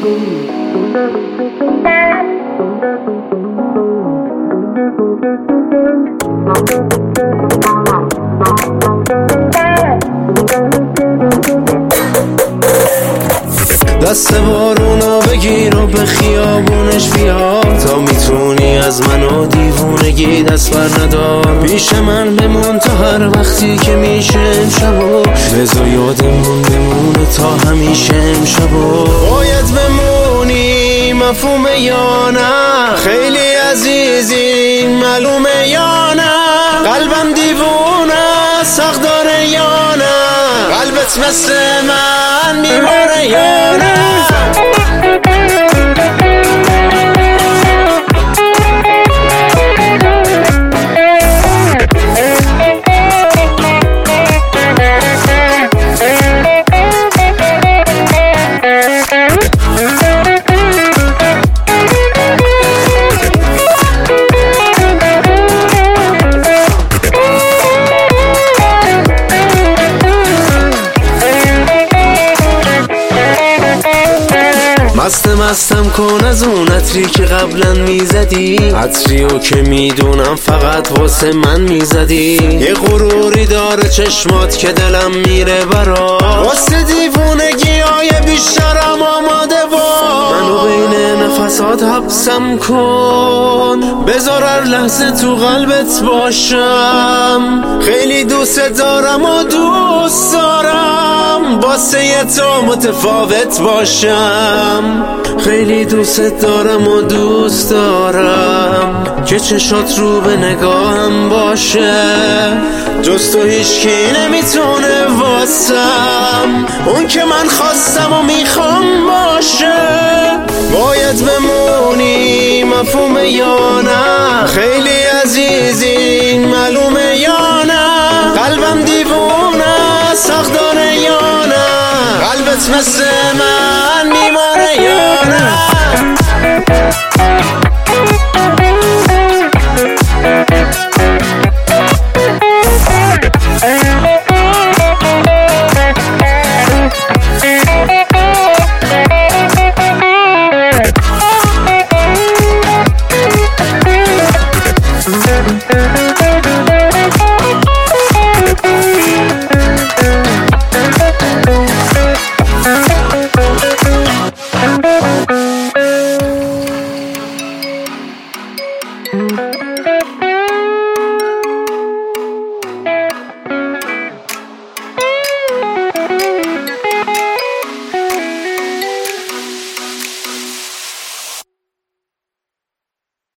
دست بارونو بگیر و به خیابونش بیا، تا میتونی از من و دیوونگی دست بر ندار. پیش من بمون تا هر وقتی که میشه امشبو، بذار یادمون بمونه تا همیشه امشبو. باید بمونی مفهومه یا نه، خیلی عزیزی معلومه یا نه، قلبم دیوونه ساخت داره یا نه، قلبت مثل من میماره یا نه. مستم کن از اون عطری که قبلا میزدی، عطریو که میدونم فقط واسه من میزدی. یه غروری داره چشمات که دلم میره برا، واسه دیوونگی های بیشترم آماده با. منو بین نفسات حبسم کن، بذار هر لحظه تو قلبت باشم. خیلی دوست دارم و دوست دارم واسه تو متفاوت باشم. خیلی دوست دارم و دوست دارم که چشات رو به نگاهم باشه، جز تو هیچکی نمیتونه واسم اون که من خواستم و میخوام باشه. باید بمونی مفهومه یا نه، خیلی عزیزی معلومه یا نه، قلبم دیوونه ساخت داره یا نه، قلبت مثل من میماره یا نه.